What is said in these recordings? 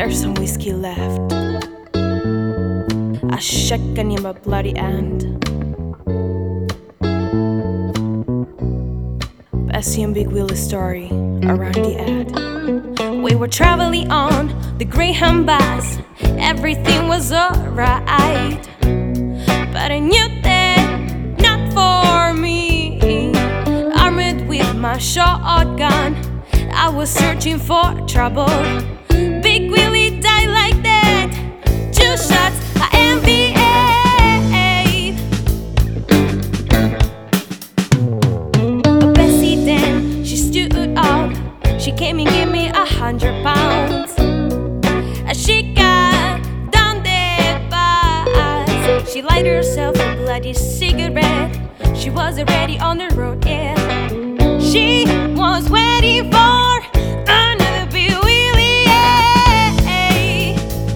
There's some whiskey left, a shotgun in my bloody end. Bessie and Big Willie's story around the end. We were traveling on the Greyhound bus, everything was alright, but I knew that not for me. Armed with my shotgun, I was searching for trouble. Big Willie died like that, 2 shots, a MVA. But Bessie then, she stood up. She came and gave me 100 pounds. She got down the bus. She lighted herself a bloody cigarette. She was already on the road, yeah. She was waiting for another Big Willie, yeah.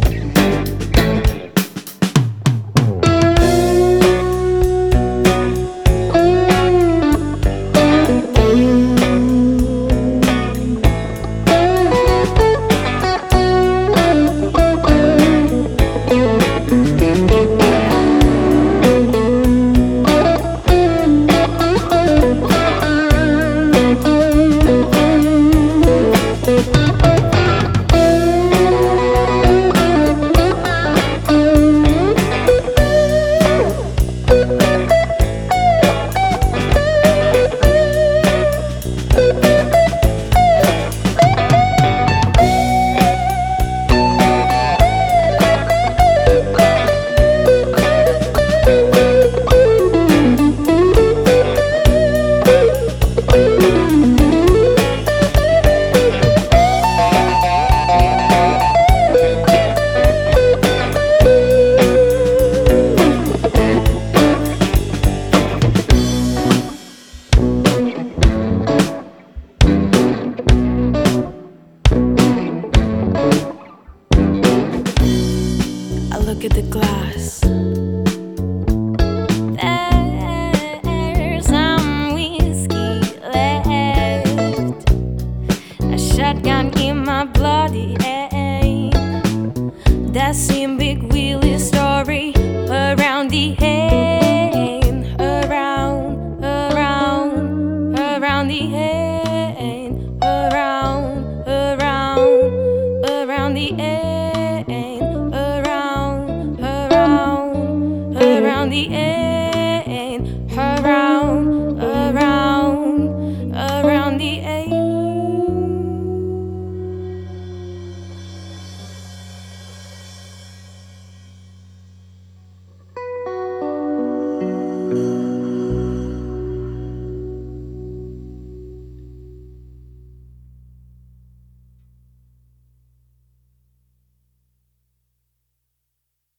I look at the glass. There's some whiskey left, a shotgun in my bloody end. That's in Big Willie's story around the end, around the end, around the end.